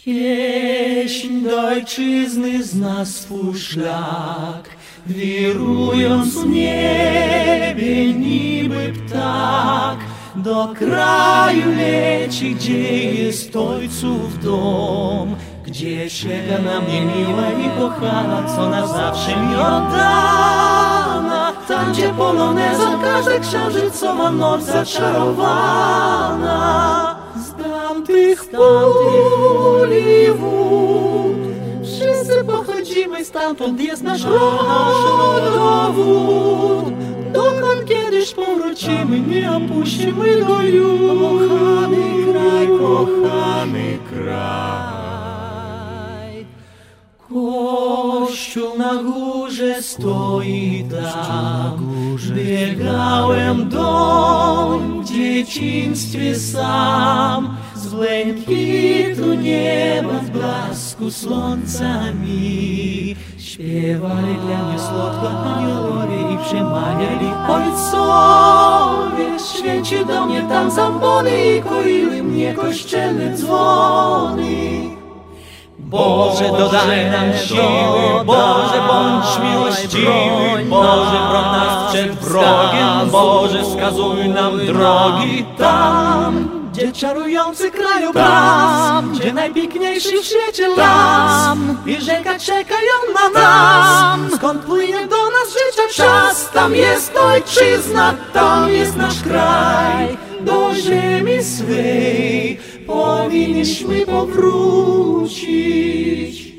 Pieśń do ojczyzny zna swój szlak, wirując w niebie niby ptak. Do kraju leci, gdzie jest ojców dom, gdzie czeka na mnie miła i kochana, co na zawsze mi oddana. Tam, gdzie polonezą każda księżycowa noc zaczarowana. Z tamtych pól i wód wszyscy pochodzimy, stamtąd jest nasz rodowód. Dokąd kiedyś powrócimy, nie opuścimy go już. Kochany kraj, kochany kraj. Kościół na górze stoi tam, biegałem doń w dzieciństwie sam. Z błękitu nieba, w blasku słońca mi śpiewali dla mnie słodko aniołowie i przemawiali ojcowie. Święci do mnie tam zambony i koiły mnie kościelne dzwony. Boże, dodaj nam siły, Boże, bądź miłościwy, Boże, broń nas przed wrogiem, Boże, wskazuj nam drogi tam, gdzie czarujący krajobraz, gdzie najpiękniejszy w świecie las i rzeka czekają na nas. Skąd płynie do nas życia czas? Tam jest ojczyzna, tam jest nasz kraj. Do ziemi swej powinniśmy powrócić.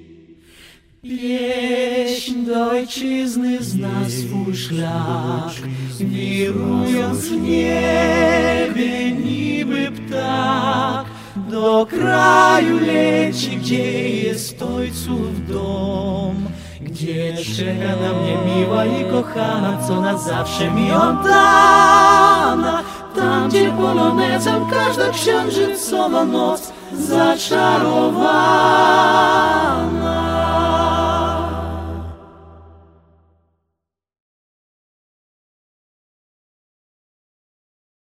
Pieśń do ojczyzny zna swój szlak, wirując w niebie niby ptak. Do kraju leci, gdzie jest ojców dom, gdzie czeka na mnie miła i kochana, co na zawsze mi oddana. Tam, gdzie polonezem każda księżycowa noc zaczarowana.